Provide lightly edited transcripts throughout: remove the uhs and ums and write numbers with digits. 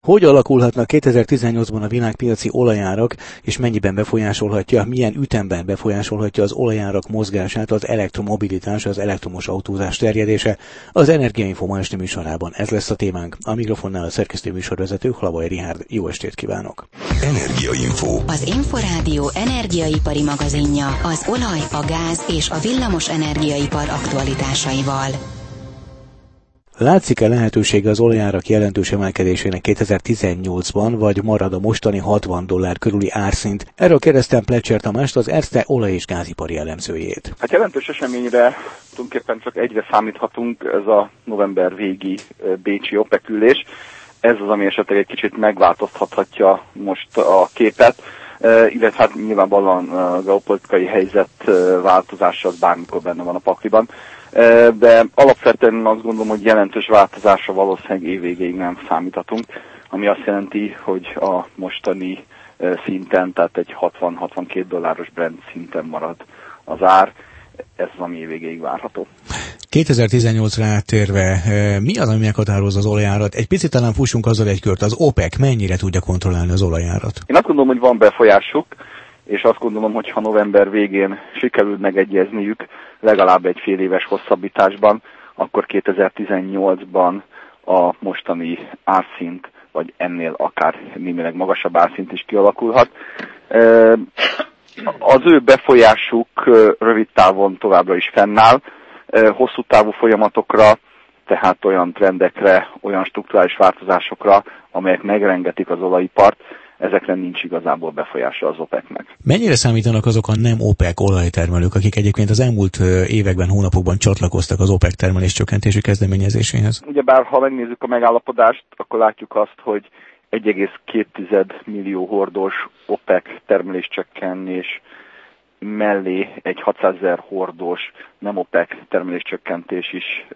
Hogy alakulhatnak 2018-ban a világpiaci olajárak, és mennyiben befolyásolhatja, milyen ütemben befolyásolhatja az olajárak mozgását az elektromobilitás, az elektromos autózás terjedése? Az Energiainfo ma esti műsorában ez lesz a témánk. A mikrofonnál a szerkesztő műsorvezető Hlabai Richárd. Jó estét kívánok! Energiainfo. Az Inforádió energiaipari magazinja az olaj, a gáz és a villamos energiaipar aktualitásaival. Látszik-e lehetősége az olajárak jelentős emelkedésének 2018-ban, vagy marad a mostani $60 körüli árszint? Erről kérdeztem Plecser Tamást, az Erste olaj- és gázipari elemzőjét. Hát jelentős eseményre tulajdonképpen csak egyre számíthatunk, ez a november végi bécsi OPEC ülés. Ez az, ami esetleg egy kicsit megváltoztathatja most a képet, illetve hát nyilvánvalóan a geopolitikai helyzet változása az bármikor benne van a pakliban. De alapvetően azt gondolom, hogy jelentős változásra valószínűleg évvégéig nem számíthatunk, ami azt jelenti, hogy a mostani szinten, tehát egy $60-62 Brent szinten marad az ár, ez az, ami évvégéig várható. 2018-ra áttérve, mi az, ami meghatározza az olajárat? Egy picit talán fussunk azzal egy kört, az OPEC mennyire tudja kontrollálni az olajárat? Én azt gondolom, hogy van befolyásuk, és azt gondolom, hogy ha november végén sikerül megegyezniük legalább egy fél éves hosszabbításban, akkor 2018-ban a mostani árszint, vagy ennél akár némileg magasabb árszint is kialakulhat. Az ő befolyásuk rövid távon továbbra is fennáll, hosszú távú folyamatokra, tehát olyan trendekre, olyan strukturális változásokra, amelyek megrengetik az olajipart, ezekre nincs igazából befolyása az OPEC-nek. Mennyire számítanak azok a nem OPEC olajtermelők, akik egyébként az elmúlt években, hónapokban csatlakoztak az OPEC termelés csökkentési kezdeményezéséhez? Ugyebár, ha megnézzük a megállapodást, akkor látjuk azt, hogy 1,2 millió hordós OPEC termeléscsökkenés mellé egy 600 000 hordós nem OPEC termeléscsökkentés is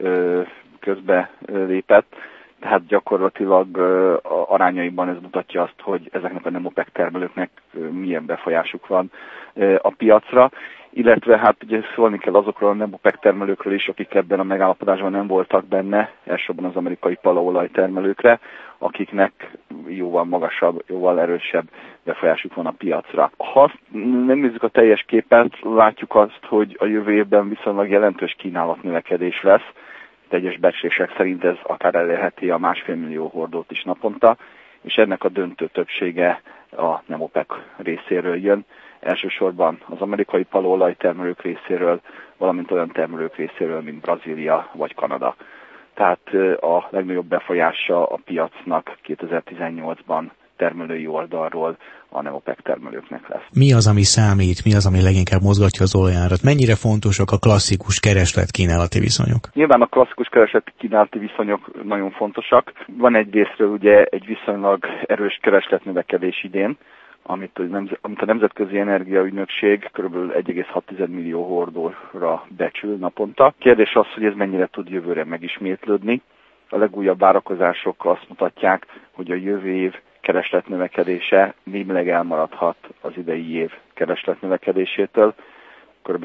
közbe lépett. Tehát gyakorlatilag arányaiban ez mutatja azt, hogy ezeknek a nem OPEC termelőknek milyen befolyásuk van a piacra, illetve hát ugye szólni kell azokról a nem OPEC termelőkről is, akik ebben a megállapodásban nem voltak benne, elsősorban az amerikai palaolaj termelőkre, akiknek jóval magasabb, jóval erősebb befolyásuk van a piacra. Ha nem nézzük a teljes képet, látjuk azt, hogy a jövő évben viszonylag jelentős kínálatnövekedés lesz. Egyes becslések szerint ez akár elérheti a 1,5 millió hordót is naponta, és ennek a döntő többsége a nem OPEC részéről jön. Elsősorban az amerikai palaolaj termelők részéről, valamint olyan termelők részéről, mint Brazília vagy Kanada. Tehát a legnagyobb befolyása a piacnak 2018-ban termelői oldalról a nem OPEC termelőknek lesz. Mi az, ami számít, mi az, ami leginkább mozgatja az olajárat? Mennyire fontosak a klasszikus kereslet-kínálati viszonyok? Nyilván a klasszikus kereslet-kínálati viszonyok nagyon fontosak. Van egyrésztről ugye egy viszonylag erős keresletnövekedés idén, amit a Nemzetközi Energiaügynökség kb. 1,6 millió hordóra becsül naponta. Kérdés az, hogy ez mennyire tud jövőre megismétlődni. A legújabb várakozások azt mutatják, hogy a jövő év keresletnövekedése némileg elmaradhat az idei év keresletnövekedésétől. Kb.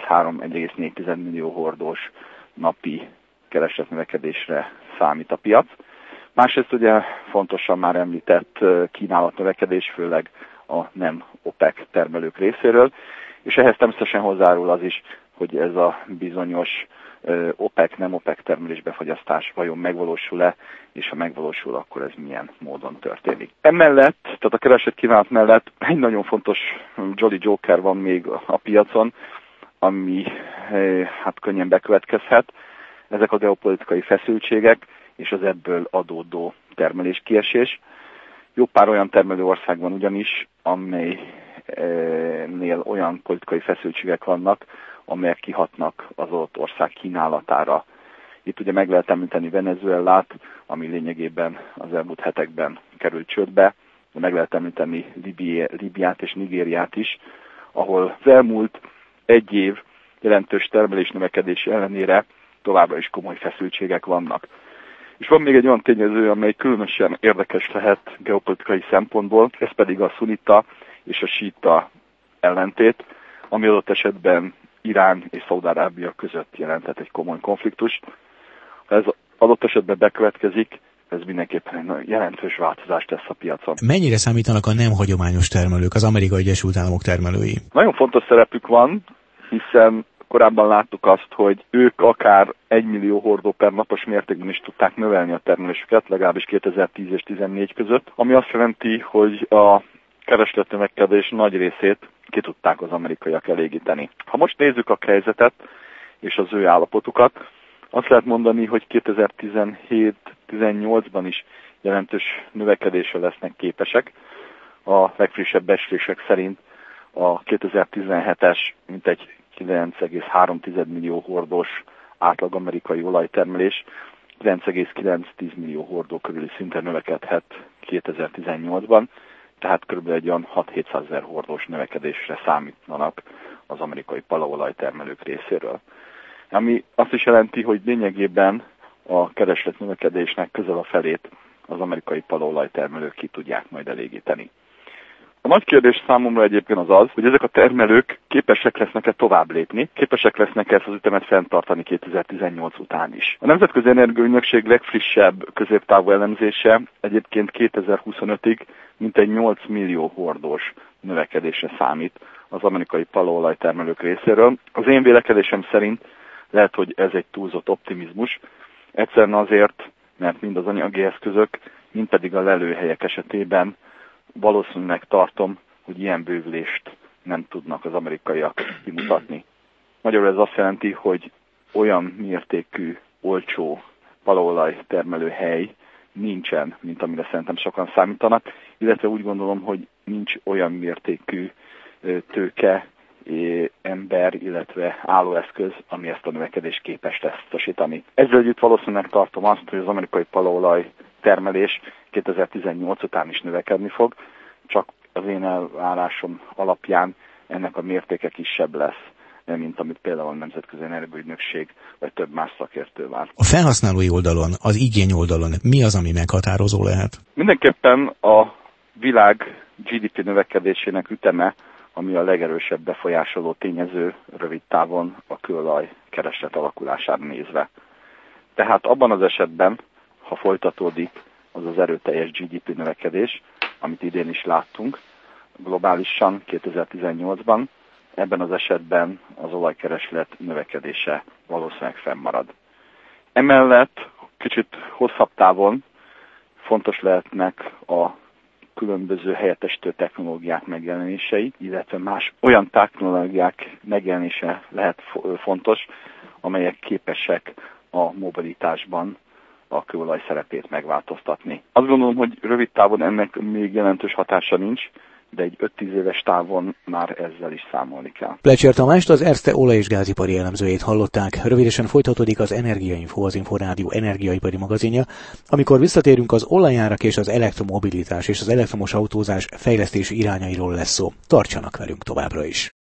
1,3-1,4 millió hordós napi keresletnövekedésre számít a piac. Másrészt ugye fontosan már említett kínálatnövekedés, főleg a nem OPEC termelők részéről, és ehhez természetesen hozzárul az is, hogy ez a bizonyos OPEC-nem OPEC termelés befagyasztás vajon megvalósul-e, és ha megvalósul, akkor ez milyen módon történik. Emellett, tehát a kereslet kínálat mellett egy nagyon fontos Jolly Joker van még a piacon, ami hát könnyen bekövetkezhet. Ezek a geopolitikai feszültségek és az ebből adódó termeléskiesés. Jó pár olyan termelő ország van ugyanis, amelynél olyan politikai feszültségek vannak, amelyek kihatnak az adott ország kínálatára. Itt ugye meg lehet említeni Venezuelát, ami lényegében az elmúlt hetekben került csődbe, de meg lehet említeni Líbiát és Nigériát is, ahol az elmúlt egy év jelentős termelésnövekedés ellenére továbbra is komoly feszültségek vannak. És van még egy olyan tényező, amely különösen érdekes lehet geopolitikai szempontból, ez pedig a szunita és a síta ellentét, ami adott esetben Irán és Szaúd-Arábia között jelenthet egy komoly konfliktust. Ha ez adott esetben bekövetkezik, ez mindenképpen egy jelentős változást tesz a piacon. Mennyire számítanak a nem hagyományos termelők, az Amerikai Egyesült Államok termelői? Nagyon fontos szerepük van, hiszen korábban láttuk azt, hogy ők akár 1 millió hordó per napos mértékben is tudták növelni a termelésüket, legalábbis 2010 és 2014 között, ami azt jelenti, hogy a keresletnövekedés nagy részét ki tudták az amerikaiak elégíteni. Ha most nézzük a helyzetet és az ő állapotukat, azt lehet mondani, hogy 2017-18-ban is jelentős növekedésre lesznek képesek. A legfrissebb becslések szerint a 2017-es mintegy 9,3 millió hordós átlag amerikai olajtermelés 9,9 millió hordó körüli szinten növekedhet 2018-ban, tehát kb. Egy olyan 6-700 000 hordós növekedésre számítanak az amerikai palaolajtermelők részéről. Ami azt is jelenti, hogy lényegében a kereslet növekedésnek közel a felét az amerikai palaolajtermelők ki tudják majd elégíteni. A nagy kérdés számomra egyébként az, hogy ezek a termelők képesek lesznek-e tovább lépni, képesek lesznek-e ezt az ütemet fenntartani 2018 után is. A Nemzetközi Energiaügynökség legfrissebb középtávú elemzése egyébként 2025-ig mintegy 8 millió hordós növekedésre számít az amerikai palaolajtermelők részéről. Az én vélekedésem szerint lehet, hogy ez egy túlzott optimizmus, egyszerűen azért, mert mind az anyagi eszközök, mind pedig a lelőhelyek esetében valószínűleg tartom, hogy ilyen bővülést nem tudnak az amerikaiak kimutatni. Magyarul ez azt jelenti, hogy olyan mértékű, olcsó palaolaj termelő hely nincsen, mint amire szerintem sokan számítanak, illetve úgy gondolom, hogy nincs olyan mértékű tőke, ember, illetve állóeszköz, ami ezt a növekedést képes lesz biztosítani. Ezzel együtt valószínűleg tartom azt, hogy az amerikai palaolaj termelés 2018 után is növekedni fog, csak az én elvárásom alapján ennek a mértéke kisebb lesz, mint amit például a Nemzetközi Energiaügynökség vagy több más szakértő vár. A felhasználói oldalon, az igény oldalon mi az, ami meghatározó lehet? Mindenképpen a világ GDP növekedésének üteme, ami a legerősebb befolyásoló tényező rövid távon a kőolaj kereslet alakulására nézve. Tehát abban az esetben, ha folytatódik az az erőteljes GDP növekedés, amit idén is láttunk globálisan 2018-ban, ebben az esetben az olajkereslet növekedése valószínűleg fennmarad. Emellett kicsit hosszabb távon fontos lehetnek a különböző helyettesítő technológiák megjelenései, illetve más olyan technológiák megjelenése lehet fontos, amelyek képesek a mobilitásban a kőolaj szerepét megváltoztatni. Azt gondolom, hogy rövid távon ennek még jelentős hatása nincs, de egy 5-10 éves távon már ezzel is számolni kell. Plecsér Tamást, az Erste olaj- és gázipari elemzőjét hallották. Rövidesen folytatódik az Energiainfo, az Inforádió energiaipari magazinja, amikor visszatérünk az olajárak és az elektromobilitás és az elektromos autózás fejlesztési irányairól lesz szó. Tartsanak velünk továbbra is!